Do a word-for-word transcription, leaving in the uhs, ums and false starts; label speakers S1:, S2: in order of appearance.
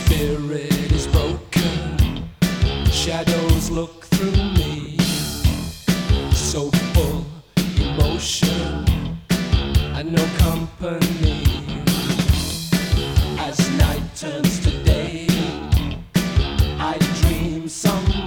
S1: spirit is broken. Shadows look through me, so full emotion and no company. As night turns to day, I dream some